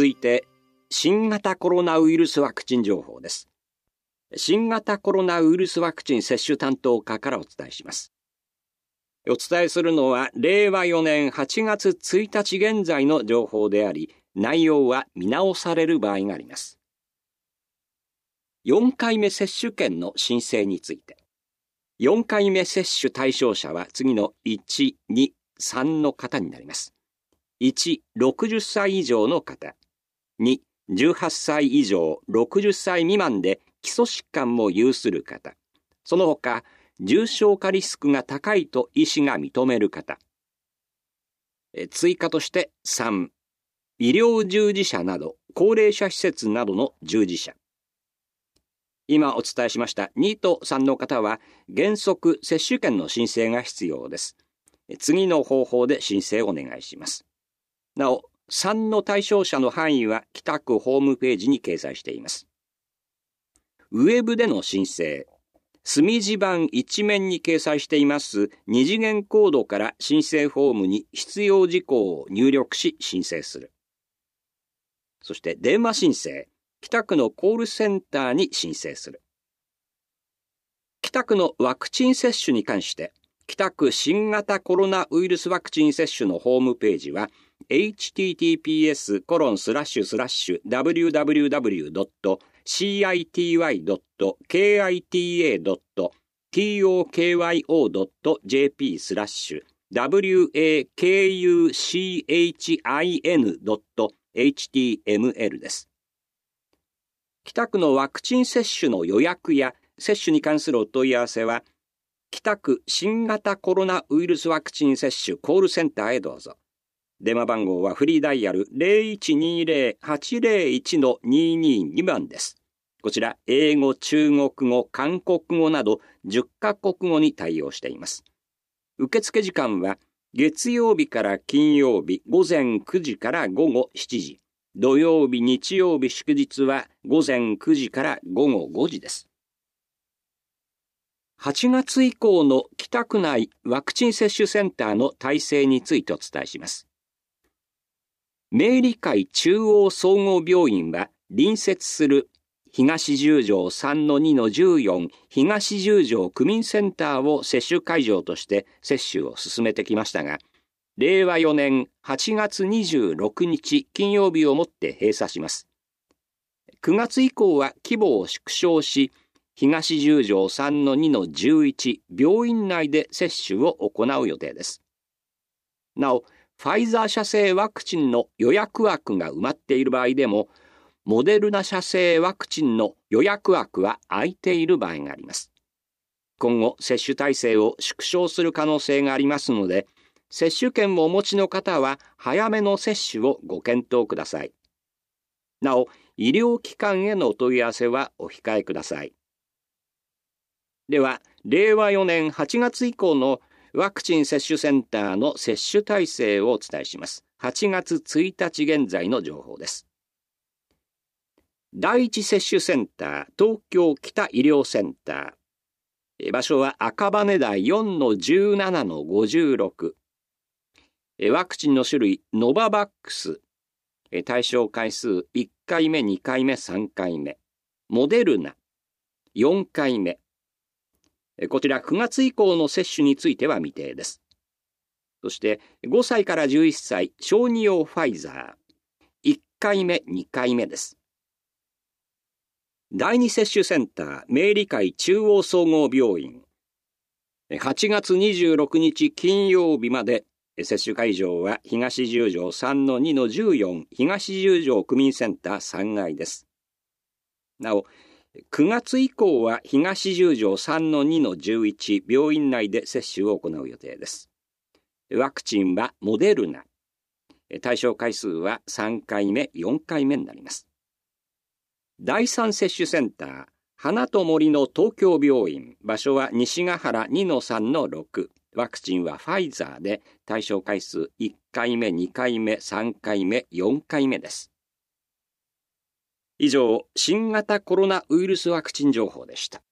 続いて新型コロナウイルスワクチン情報です。新型コロナウイルスワクチン接種担当課からお伝えします。お伝えするのは令和4年8月1日現在の情報であり、内容は見直される場合があります。4回目接種券の申請について、4回目接種対象者は次の1、2、3の方になります。1、60歳以上の方。2、18歳以上60歳未満で基礎疾患も有する方。その他、重症化リスクが高いと医師が認める方。追加として3、医療従事者など高齢者施設などの従事者。今お伝えしました2と3の方は原則接種券の申請が必要です。次の方法で申請をお願いします。なお、3の対象者の範囲は北区ホームページに掲載しています。ウェブでの申請、墨字版一面に掲載しています2次元コードから申請フォームに必要事項を入力し申請する。そして電話申請、北区のコールセンターに申請する。北区のワクチン接種に関して、北区新型コロナウイルスワクチン接種のホームページは https://www.citywakuchin.html です。北区のワクチン接種の予約や接種に関するお問い合わせは、北区新型コロナウイルスワクチン接種コールセンターへどうぞ。電話番号はフリーダイヤル 0120-801-222 番です。こちら、英語、中国語、韓国語など10カ国語に対応しています。受付時間は月曜日から金曜日午前9時から午後7時。土曜日、日曜日、祝日は午前9時から午後5時です。8月以降の北区内ワクチン接種センターの体制についてお伝えします。明理会中央総合病院は隣接する東十条 3-2-14 東十条区民センターを接種会場として接種を進めてきましたが、令和4年8月26日金曜日をもって閉鎖します。9月以降は規模を縮小し、東十条 3-2-11 病院内で接種を行う予定です。なお、ファイザー社製ワクチンの予約枠が埋まっている場合でも、モデルナ社製ワクチンの予約枠は空いている場合があります。今後、接種体制を縮小する可能性がありますので、接種券をお持ちの方は早めの接種をご検討ください。なお、医療機関へのお問い合わせはお控えください。では、令和4年8月以降のワクチン接種センターの接種体制をお伝えします。8月1日現在の情報です。第一接種センター、東京北医療センター。場所は赤羽台 4-17-56。ワクチンの種類、ノババックス。対象回数、1回目、2回目、3回目。モデルナ、4回目。こちら9月以降の接種については未定です。そして5歳から11歳小児用ファイザー1回目2回目です。第二接種センター明理会中央総合病院8月26日金曜日まで接種会場は東十条 3-2-14 東十条区民センター3階です。なお9月以降は東十条 3-2-11 病院内で接種を行う予定です。ワクチンはモデルナ。対象回数は3回目、4回目になります。第三接種センター、花と森の東京病院。場所は西ヶ原 2-3-6。ワクチンはファイザーで対象回数1回目、2回目、3回目、4回目です。以上、新型コロナウイルスワクチン情報でした。